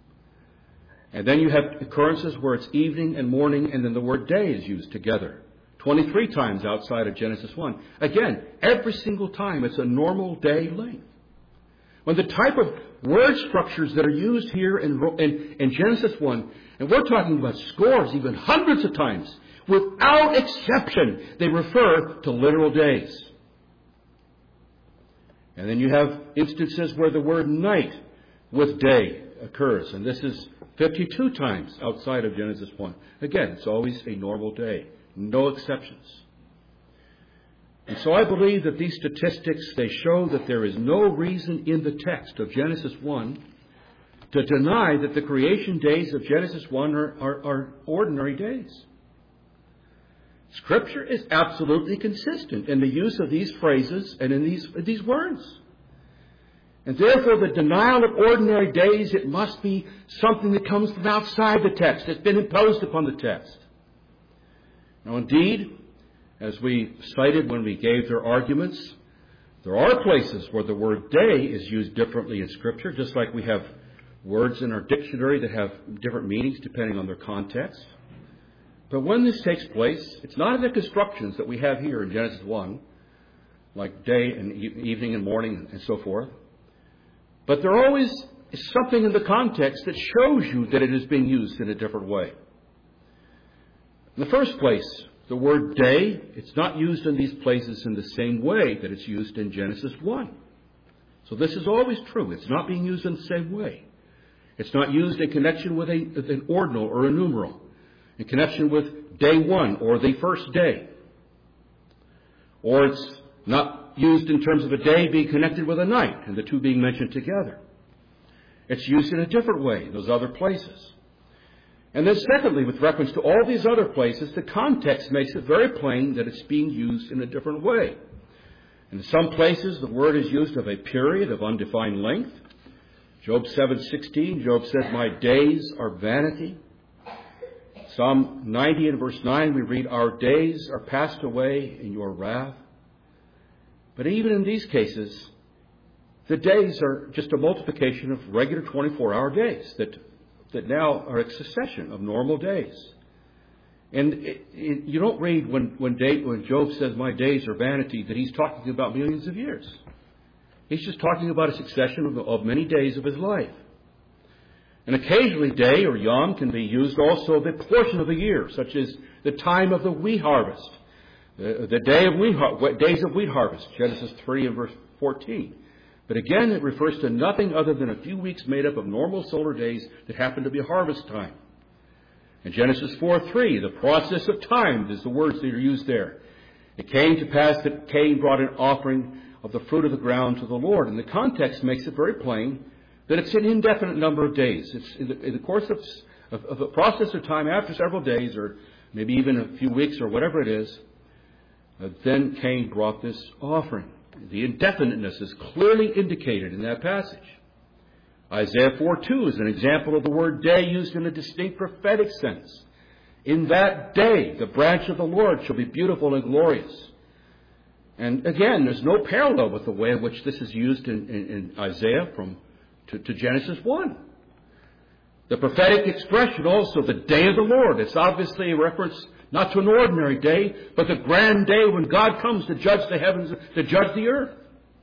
And then you have occurrences where it's evening and morning, and then the word day is used together. twenty-three times outside of Genesis one. Again, every single time it's a normal day length. When the type of word structures that are used here in, in, in Genesis one, and we're talking about scores, even hundreds of times, without exception, they refer to literal days. And then you have instances where the word night, with day occurs. And this is fifty-two times outside of Genesis one. Again, it's always a normal day. No exceptions. And so I believe that these statistics, they show that there is no reason in the text of Genesis one to deny that the creation days of Genesis one are, are, are ordinary days. Scripture is absolutely consistent in the use of these phrases and in these, these words. And therefore, the denial of ordinary days, it must be something that comes from outside the text. It's been imposed upon the text. Now, indeed, as we cited when we gave their arguments, there are places where the word day is used differently in Scripture, just like we have words in our dictionary that have different meanings depending on their context. But when this takes place, it's not in the constructions that we have here in Genesis one, like day and evening and morning and so forth. But there always is something in the context that shows you that it is being used in a different way. In the first place, the word day, it's not used in these places in the same way that it's used in Genesis one. So this is always true. It's not being used in the same way. It's not used in connection with, a, with an ordinal or a numeral, in connection with day one or the first day. Or it's not used in terms of a day being connected with a night and the two being mentioned together. It's used in a different way in those other places. And then secondly, with reference to all these other places, the context makes it very plain that it's being used in a different way. In some places, the word is used of a period of undefined length. Job seven sixteen, Job says, "My days are vanity." Psalm ninety and verse nine, we read, "Our days are passed away in your wrath." But even in these cases, the days are just a multiplication of regular twenty-four hour days that, that now are a succession of normal days. And it, it, you don't read when, when, day, when Job says, "My days are vanity," that he's talking about millions of years. He's just talking about a succession of, of many days of his life. And occasionally day or yom can be used also of a portion of the year, such as the time of the wheat harvest, the, the day of wheat, days of wheat harvest, Genesis three and verse fourteen. But again, it refers to nothing other than a few weeks made up of normal solar days that happen to be harvest time. In Genesis four three, the process of time is the words that are used there. It came to pass that Cain brought an offering of the fruit of the ground to the Lord. And the context makes it very plain that it's an indefinite number of days. It's in the, in the course of, of, of a process of time, after several days, or maybe even a few weeks, or whatever it is, uh, then Cain brought this offering. The indefiniteness is clearly indicated in that passage. Isaiah four two is an example of the word day used in a distinct prophetic sense. In that day, the branch of the Lord shall be beautiful and glorious. And again, there's no parallel with the way in which this is used in, in, in Isaiah from to, to Genesis one. The prophetic expression also, the day of the Lord, it's obviously a reference not to an ordinary day, but the grand day when God comes to judge the heavens, to judge the earth.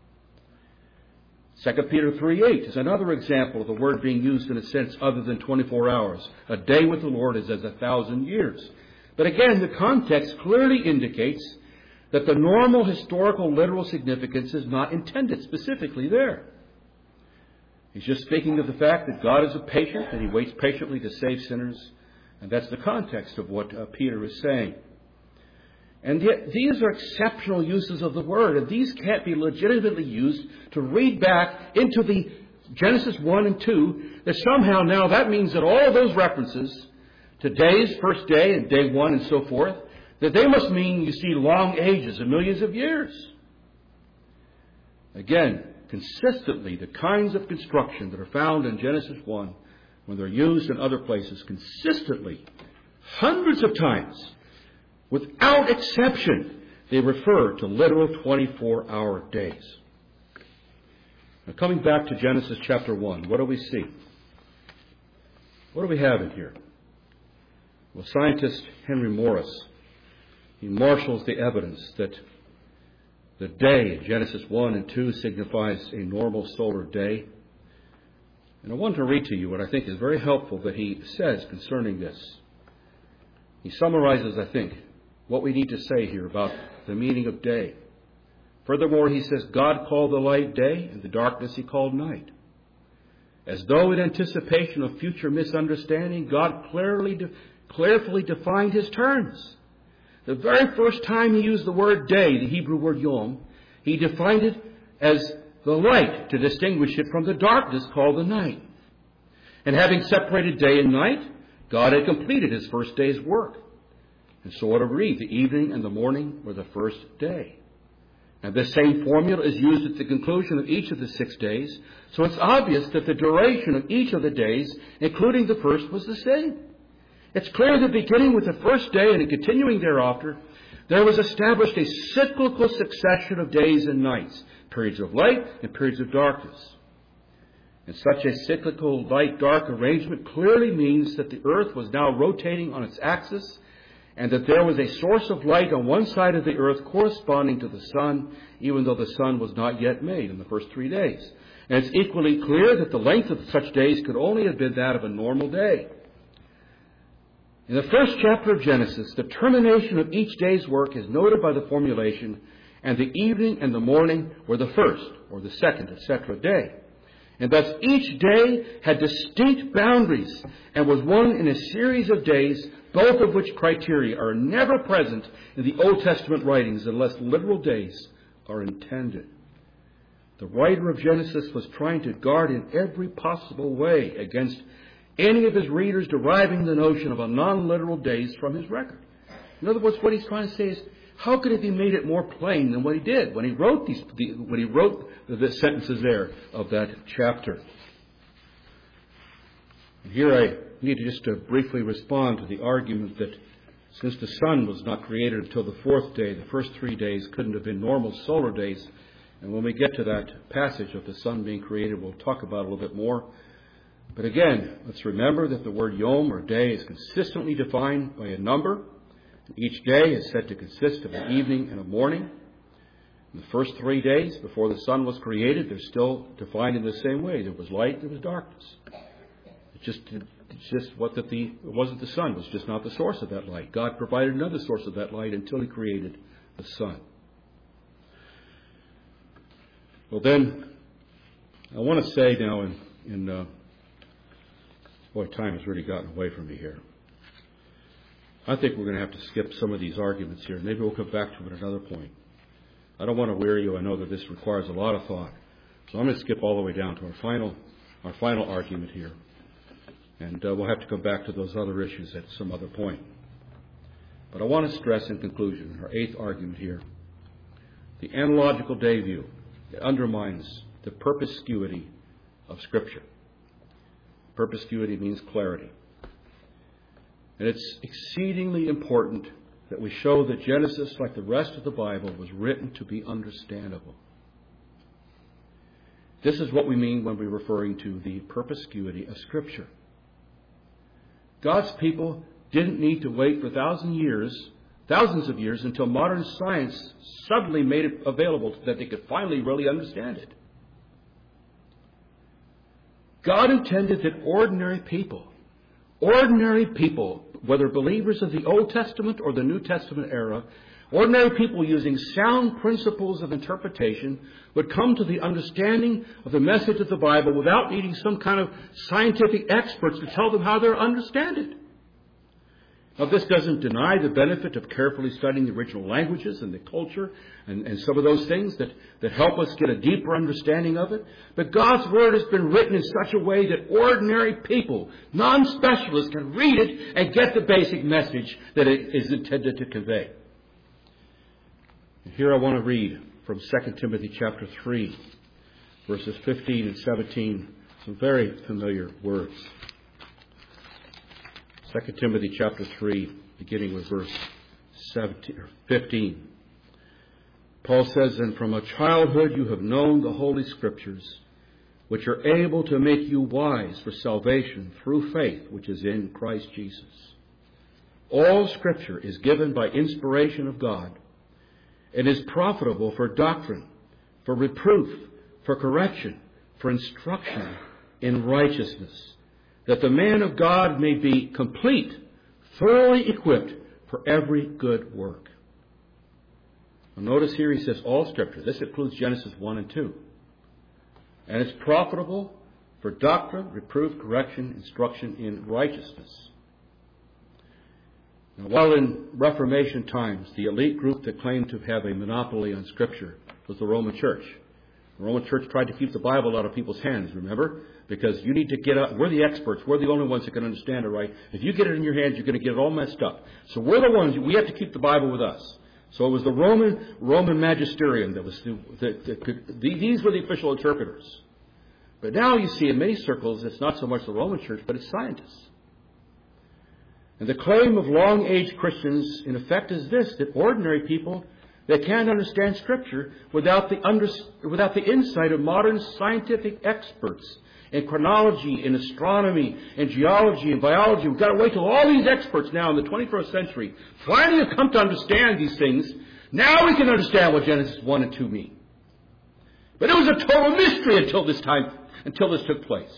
Second Peter three eight is another example of the word being used in a sense other than twenty-four hours. A day with the Lord is as a thousand years. But again, the context clearly indicates that the normal historical literal significance is not intended specifically there. He's just speaking of the fact that God is a patient and he waits patiently to save sinners. And that's the context of what uh, Peter is saying. And yet, these are exceptional uses of the word, and these can't be legitimately used to read back into the Genesis one and two, that somehow now that means that all of those references to days, first day and day one and so forth, that they must mean, you see, long ages and millions of years. Again, consistently, the kinds of construction that are found in Genesis one, when they're used in other places, consistently, hundreds of times, without exception, they refer to literal twenty-four hour days. Now, coming back to Genesis chapter one, what do we see? What do we have in here? Well, scientist Henry Morris, he marshals the evidence that the day in Genesis one and two signifies a normal solar day. And I want to read to you what I think is very helpful that he says concerning this. He summarizes, I think, what we need to say here about the meaning of day. Furthermore, he says, God called the light day, and the darkness he called night. As though in anticipation of future misunderstanding, God clearly, de- clearly defined his terms. The very first time he used the word day, the Hebrew word yom, he defined it as the light to distinguish it from the darkness called the night. And having separated day and night, God had completed his first day's work. And so it would read, the evening and the morning were the first day. And this same formula is used at the conclusion of each of the six days, so it's obvious that the duration of each of the days, including the first, was the same. It's clear that beginning with the first day and continuing thereafter, there was established a cyclical succession of days and nights, periods of light and periods of darkness. And such a cyclical light-dark arrangement clearly means that the earth was now rotating on its axis, and that there was a source of light on one side of the earth corresponding to the sun, even though the sun was not yet made in the first three days. And it's equally clear that the length of such days could only have been that of a normal day. In the first chapter of Genesis, the termination of each day's work is noted by the formulation, and the evening and the morning were the first, or the second, et cetera day. And thus each day had distinct boundaries and was one in a series of days, both of which criteria are never present in the Old Testament writings unless literal days are intended. The writer of Genesis was trying to guard in every possible way against any of his readers deriving the notion of a non-literal days from his record. In other words, what he's trying to say is, how could it be made it more plain than what he did when he wrote these, when he wrote the sentences there of that chapter? And here I need to just to briefly respond to the argument that since the sun was not created until the fourth day, the first three days couldn't have been normal solar days. And when we get to that passage of the sun being created, we'll talk about it a little bit more. But again, let's remember that the word yom, or day, is consistently defined by a number. Each day is said to consist of an evening and a morning. In the first three days before the sun was created, they're still defined in the same way. There was light, there was darkness. It's just, it's just what that the, it wasn't the sun, it was just not the source of that light. God provided another source of that light until he created the sun. Well then, I want to say now in, in uh, boy, time has really gotten away from me here. I think we're going to have to skip some of these arguments here. Maybe we'll come back to it at another point. I don't want to weary you. I know that this requires a lot of thought. So I'm going to skip all the way down to our final, our final argument here. And uh, we'll have to come back to those other issues at some other point. But I want to stress in conclusion, our eighth argument here, the analogical day view that undermines the perspicuity of Scripture. Perspicuity means clarity. And it's exceedingly important that we show that Genesis, like the rest of the Bible, was written to be understandable. This is what we mean when we're referring to the perspicuity of Scripture. God's people didn't need to wait for thousands of years, thousands of years until modern science suddenly made it available so that they could finally really understand it. God intended that ordinary people, ordinary people, whether believers of the Old Testament or the New Testament era, ordinary people using sound principles of interpretation would come to the understanding of the message of the Bible without needing some kind of scientific experts to tell them how to understand it. Now, this doesn't deny the benefit of carefully studying the original languages and the culture and, and some of those things that, that help us get a deeper understanding of it. But God's Word has been written in such a way that ordinary people, non-specialists, can read it and get the basic message that it is intended to convey. And here I want to read from Second Timothy chapter three, verses fifteen and seventeen, some very familiar words. Second Timothy chapter three, beginning with verse seventeen, or fifteen. Paul says, "And from a childhood you have known the Holy Scriptures, which are able to make you wise for salvation through faith which is in Christ Jesus. All Scripture is given by inspiration of God, and is profitable for doctrine, for reproof, for correction, for instruction in righteousness, that the man of God may be complete, thoroughly equipped for every good work." Now notice here he says all Scripture. This includes Genesis one and two. And it's profitable for doctrine, reproof, correction, instruction in righteousness. Now, while in Reformation times, the elite group that claimed to have a monopoly on Scripture was the Roman Church. The Roman Church tried to keep the Bible out of people's hands, remember? Because you need to get up. We're the experts. We're the only ones that can understand it right. If you get it in your hands, you're going to get it all messed up. So we're the ones, we have to keep the Bible with us. So it was the Roman Roman magisterium that was, that, that could, these were the official interpreters. But now you see in many circles, it's not so much the Roman Church, but it's scientists. And the claim of long-age Christians, in effect, is this, that ordinary people, they can't understand Scripture without the, under, without the insight of modern scientific experts in chronology, in astronomy, in geology, and biology. We've got to wait till all these experts now in the twenty-first century finally have come to understand these things. Now we can understand what Genesis one and two mean. But it was a total mystery until this time, until this took place.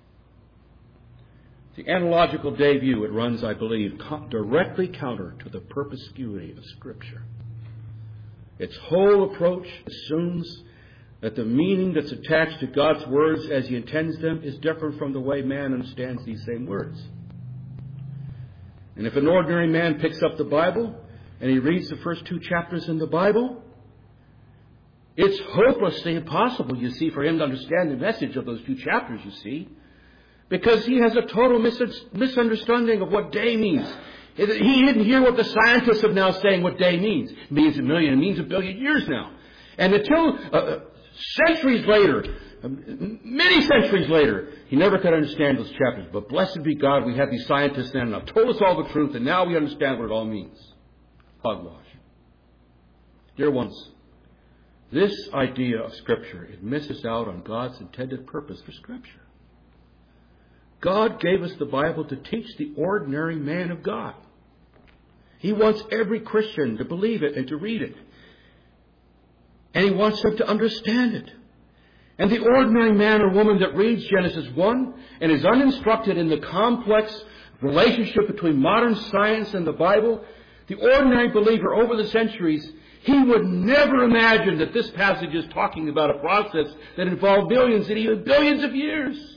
The analogical day view, it runs, I believe, directly counter to the perspicuity of Scripture. Its whole approach assumes that the meaning that's attached to God's words as He intends them is different from the way man understands these same words. And if an ordinary man picks up the Bible and he reads the first two chapters in the Bible, it's hopelessly impossible, you see, for him to understand the message of those two chapters, you see, because he has a total mis- misunderstanding of what day means. He didn't hear what the scientists are now saying what day means. It means a million, it means a billion years now. And until uh, centuries later, many centuries later, he never could understand those chapters. But blessed be God, we have these scientists then, and have told us all the truth, and now we understand what it all means. Hogwash. Dear ones, this idea of Scripture, it misses out on God's intended purpose for Scripture. God gave us the Bible to teach the ordinary man of God. He wants every Christian to believe it and to read it. And He wants them to understand it. And the ordinary man or woman that reads Genesis one and is uninstructed in the complex relationship between modern science and the Bible, the ordinary believer over the centuries, he would never imagine that this passage is talking about a process that involved billions and even billions of years.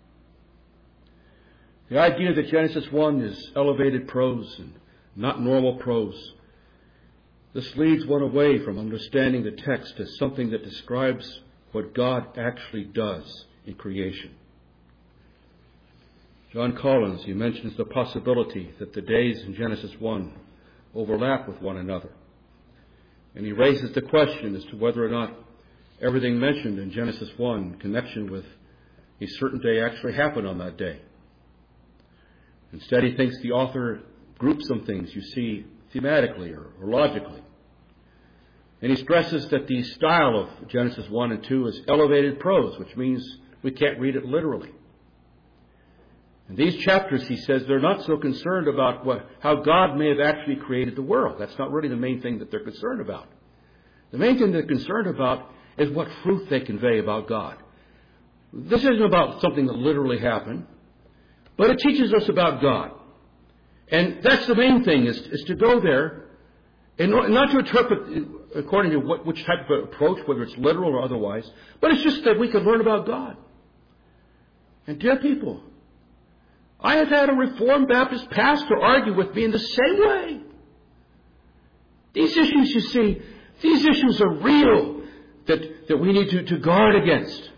The idea that Genesis one is elevated prose and not normal prose, this leads one away from understanding the text as something that describes what God actually does in creation. John Collins, he mentions the possibility that the days in Genesis one overlap with one another. And he raises the question as to whether or not everything mentioned in Genesis one in connection with a certain day actually happened on that day. Instead, he thinks the author groups some things, you see, thematically or, or logically. And he stresses that the style of Genesis one and two is elevated prose, which means we can't read it literally. And these chapters, he says, they're not so concerned about what, how God may have actually created the world. That's not really the main thing that they're concerned about. The main thing they're concerned about is what truth they convey about God. This isn't about something that literally happened, but it teaches us about God. And that's the main thing, is, is to go there and not to interpret according to what, which type of approach, whether it's literal or otherwise, but it's just that we can learn about God. And dear people, I have had a Reformed Baptist pastor argue with me in the same way. These issues, you see, these issues are real that, that we need to, to guard against.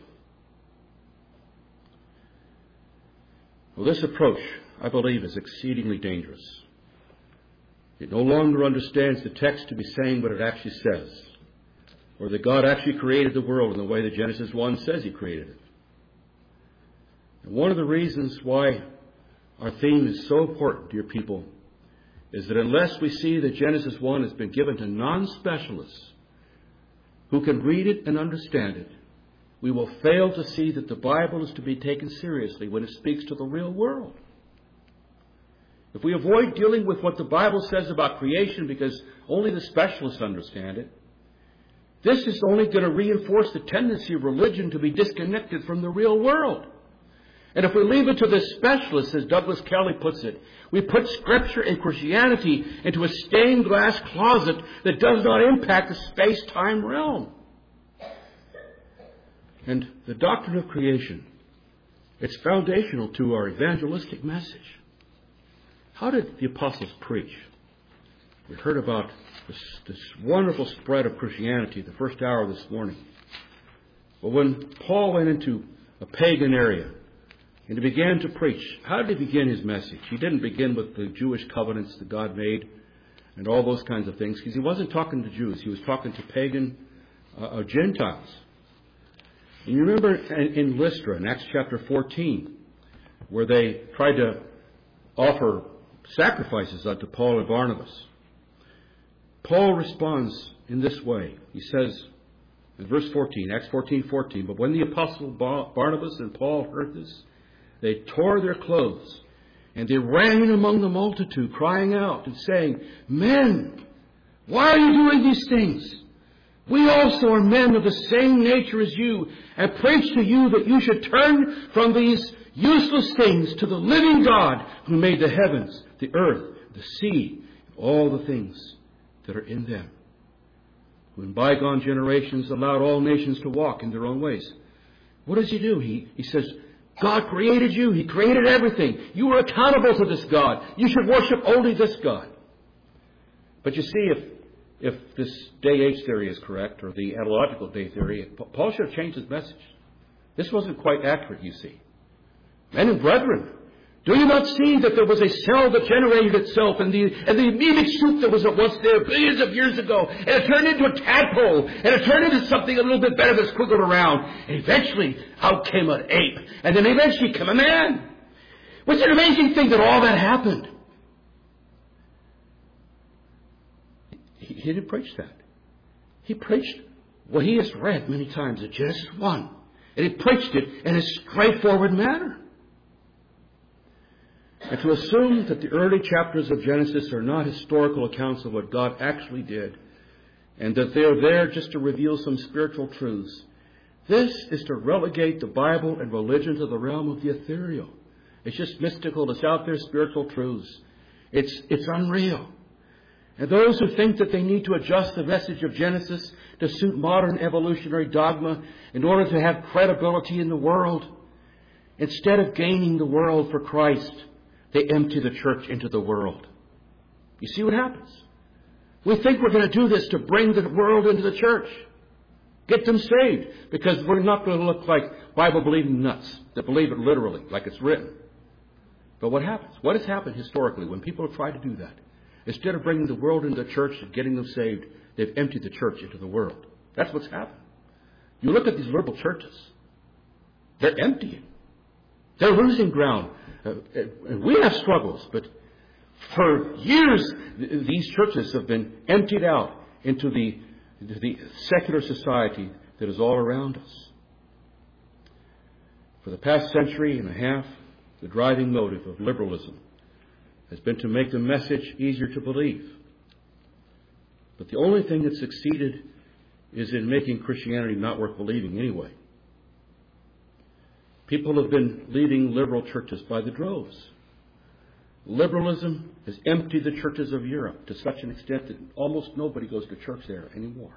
Well, this approach, I believe, is exceedingly dangerous. It no longer understands the text to be saying what it actually says, or that God actually created the world in the way that Genesis one says He created it. And one of the reasons why our theme is so important, dear people, is that unless we see that Genesis one has been given to non-specialists who can read it and understand it, we will fail to see that the Bible is to be taken seriously when it speaks to the real world. If we avoid dealing with what the Bible says about creation because only the specialists understand it, this is only going to reinforce the tendency of religion to be disconnected from the real world. And if we leave it to the specialists, as Douglas Kelly puts it, we put Scripture and Christianity into a stained glass closet that does not impact the space-time realm. And the doctrine of creation It's foundational to our evangelistic message. How did the apostles preach? We heard about this, this wonderful spread of Christianity the first hour this morning. But when Paul went into a pagan area and he began to preach, how did he begin his message? He didn't begin with the Jewish covenants that God made and all those kinds of things, because he wasn't talking to Jews. He was talking to pagan uh, uh, Gentiles. And you remember in, in Lystra, in Acts chapter fourteen, where they tried to offer sacrifices unto Paul and Barnabas. Paul responds in this way. He says in verse fourteen, Acts fourteen fourteen, but when the apostle Barnabas and Paul heard this, they tore their clothes, and they ran among the multitude, crying out and saying, Men, why are you doing these things? We also are men of the same nature as you, and preach to you that you should turn from these useless things to the living God who made the heavens, the earth, the sea, and all the things that are in them, who in bygone generations allowed all nations to walk in their own ways. What does he do? He, he says, God created you. He created everything. You are accountable to this God. You should worship only this God. But you see, if if this day-age theory is correct, or the analogical day theory, Paul should have changed his message. This wasn't quite accurate, you see. Men and brethren, do you not see that there was a cell that generated itself, and the, and the amoebic soup that was once there billions of years ago, and it turned into a tadpole, and it turned into something a little bit better that squiggled around, and eventually out came an ape, and then eventually came a man. It's an amazing thing that all that happened. He, he didn't preach that. He preached what he has read many times in Genesis one, and he preached it in a straightforward manner. And to assume that the early chapters of Genesis are not historical accounts of what God actually did, and that they are there just to reveal some spiritual truths, this is to relegate the Bible and religion to the realm of the ethereal. It's just mystical. It's out there, spiritual truths. It's, it's unreal. And those who think that they need to adjust the message of Genesis to suit modern evolutionary dogma in order to have credibility in the world, instead of gaining the world for Christ, they empty the church into the world. You see what happens? We think we're going to do this to bring the world into the church. Get them saved. Because we're not going to look like Bible-believing nuts that believe it literally, like it's written. But what happens? What has happened historically when people have tried to do that? Instead of bringing the world into the church and getting them saved, they've emptied the church into the world. That's what's happened. You look at these liberal churches. They're emptying. They're losing ground. Uh, and we have struggles, but for years th- these churches have been emptied out into the, the secular society that is all around us. For the past century and a half, the driving motive of liberalism has been to make the message easier to believe. But the only thing that succeeded is in making Christianity not worth believing anyway. People have been leaving liberal churches by the droves. Liberalism has emptied the churches of Europe to such an extent that almost nobody goes to church there anymore.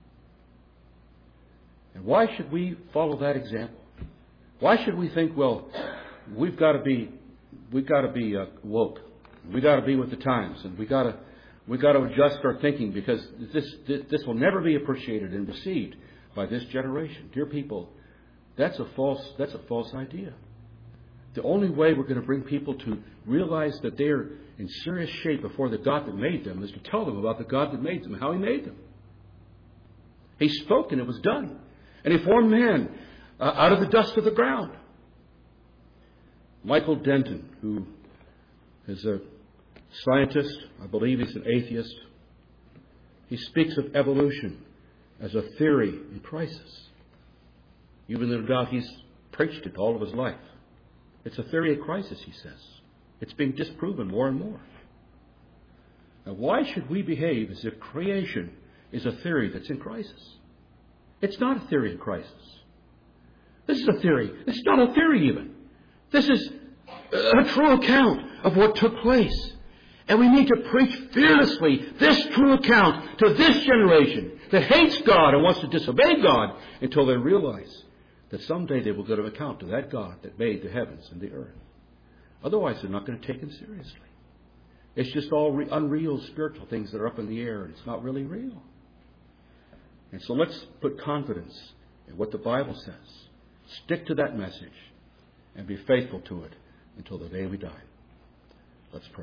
And why should we follow that example? Why should we think, well, we've got to be, we've got to be uh, woke. We've got to be with the times, and we've got to, we've got to adjust our thinking, because this, this, this will never be appreciated and received by this generation. Dear people, That's a false, that's a false idea. The only way we're going to bring people to realize that they're in serious shape before the God that made them is to tell them about the God that made them and how He made them. He spoke and it was done. And He formed man uh, out of the dust of the ground. Michael Denton, who is a scientist, I believe he's an atheist, he speaks of evolution as a theory in crisis. Even no doubt he's preached it all of his life. It's a theory of crisis, he says. It's being disproven more and more. Now, why should we behave as if creation is a theory that's in crisis? It's not a theory in crisis. This is a theory. It's not a theory even. This is a true account of what took place. And we need to preach fearlessly this true account to this generation that hates God and wants to disobey God until they realize that someday they will give account to that God that made the heavens and the earth. Otherwise, they're not going to take him seriously. It's just all re- unreal spiritual things that are up in the air, and it's not really real. And so let's put confidence in what the Bible says. Stick to that message and be faithful to it until the day we die. Let's pray.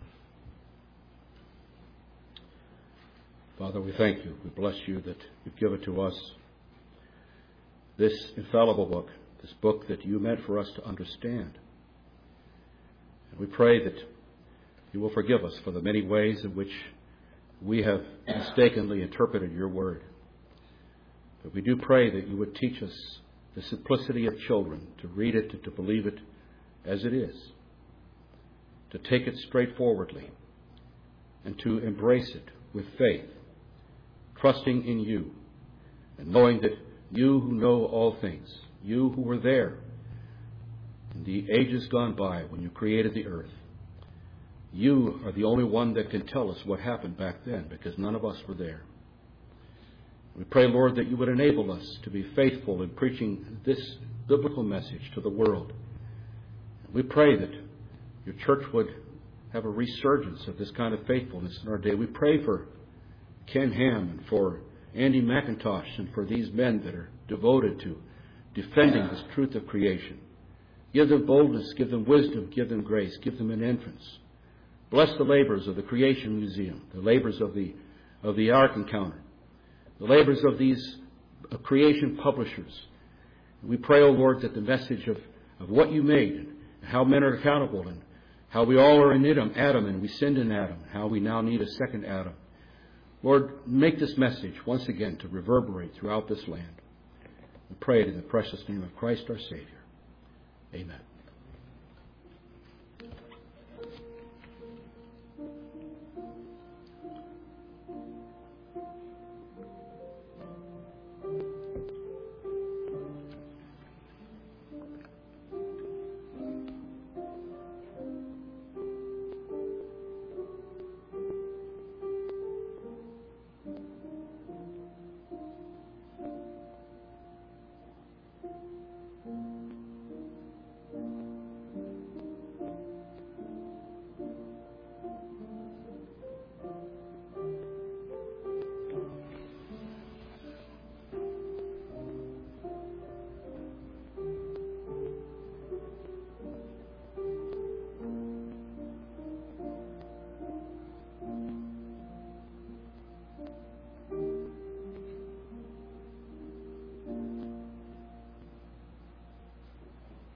Father, we thank you. We bless you that you've given to us this infallible book, this book that you meant for us to understand. And we pray that you will forgive us for the many ways in which we have mistakenly interpreted your word. But we do pray that you would teach us the simplicity of children, to read it and to believe it as it is, to take it straightforwardly, and to embrace it with faith, trusting in you, and knowing that you who know all things, you who were there in the ages gone by when you created the earth, you are the only one that can tell us what happened back then, because none of us were there. We pray, Lord, that you would enable us to be faithful in preaching this biblical message to the world. We pray that your church would have a resurgence of this kind of faithfulness in our day. We pray for Ken Ham and for Andy McIntosh and for these men that are devoted to defending this truth of creation. Give them boldness, give them wisdom, give them grace, give them an entrance. Bless the labors of the Creation Museum, the labors of the of the Ark Encounter, the labors of these uh, creation publishers. We pray, O Lord, that the message of, of what you made and how men are accountable and how we all are in Adam, Adam and we sinned in Adam, how we now need a second Adam. Lord, make this message once again to reverberate throughout this land. We pray it in the precious name of Christ our Savior. Amen.